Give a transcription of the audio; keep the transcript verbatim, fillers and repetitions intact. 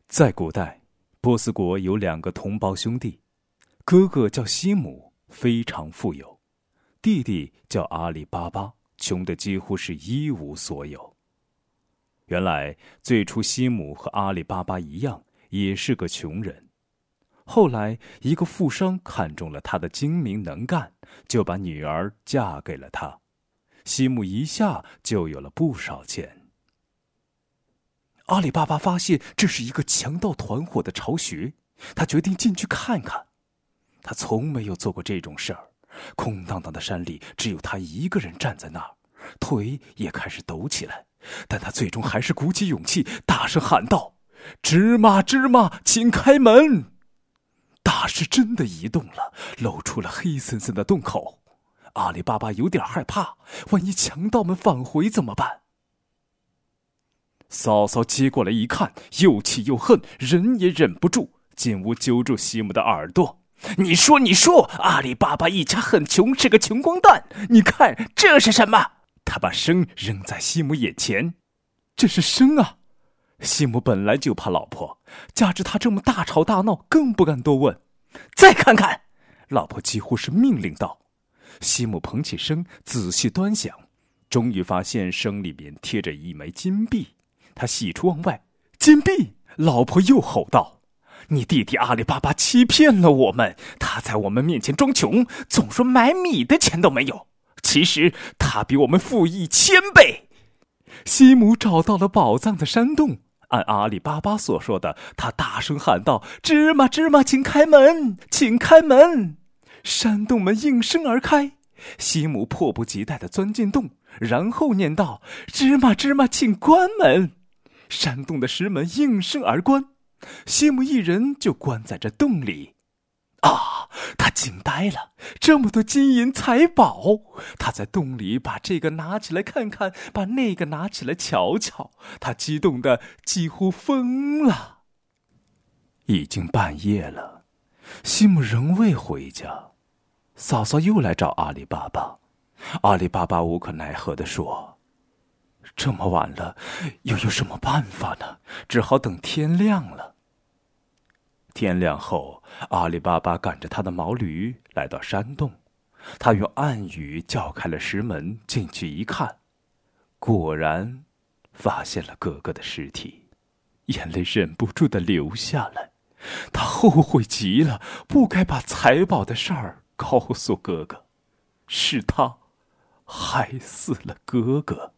在古代，波斯国有两个同胞兄弟，哥哥叫西姆，非常富有；弟弟叫阿里巴巴，穷得几乎是一无所有。原来，最初西姆和阿里巴巴一样，也是个穷人。后来，一个富商看中了他的精明能干，就把女儿嫁给了他。西姆一下就有了不少钱。阿里巴巴发现这是一个强盗团伙的巢穴，他决定进去看看。他从没有做过这种事儿，空荡荡的山里只有他一个人站在那儿，腿也开始抖起来，但他最终还是鼓起勇气，大声喊道：“芝麻芝麻，请开门！”大石真的移动了，露出了黑森森的洞口。阿里巴巴有点害怕，万一强盗们返回怎么办？嫂嫂接过来一看，又气又恨，忍也忍不住，进屋揪住西姆的耳朵：“你说你说，阿里巴巴一家很穷，是个穷光蛋，你看这是什么？”他把笙扔在西姆眼前：“这是笙啊！”西姆本来就怕老婆，加之他这么大吵大闹，更不敢多问。“再看看！”老婆几乎是命令道。西姆捧起笙，仔细端详，终于发现笙里面贴着一枚金币。他喜出望外：“金币！”老婆又吼道：“你弟弟阿里巴巴欺骗了我们，他在我们面前装穷，总说买米的钱都没有，其实他比我们富一千倍。”西姆找到了宝藏的山洞，按阿里巴巴所说的，他大声喊道：“芝麻芝麻，请开门，请开门！”山洞门应声而开，西姆迫不及待地钻进洞，然后念道：“芝麻芝麻，请关门！”山洞的石门应声而关，西姆一人就关在这洞里。啊！他惊呆了，这么多金银财宝！他在洞里把这个拿起来看看，把那个拿起来瞧瞧，他激动得几乎疯了。已经半夜了，西姆仍未回家。嫂嫂又来找阿里巴巴，阿里巴巴无可奈何地说：“这么晚了，又有什么办法呢？只好等天亮了。”天亮后，阿里巴巴赶着他的毛驴来到山洞，他用暗语叫开了石门，进去一看，果然发现了哥哥的尸体，眼泪忍不住地流下来。他后悔极了，不该把财宝的事儿告诉哥哥，是他害死了哥哥。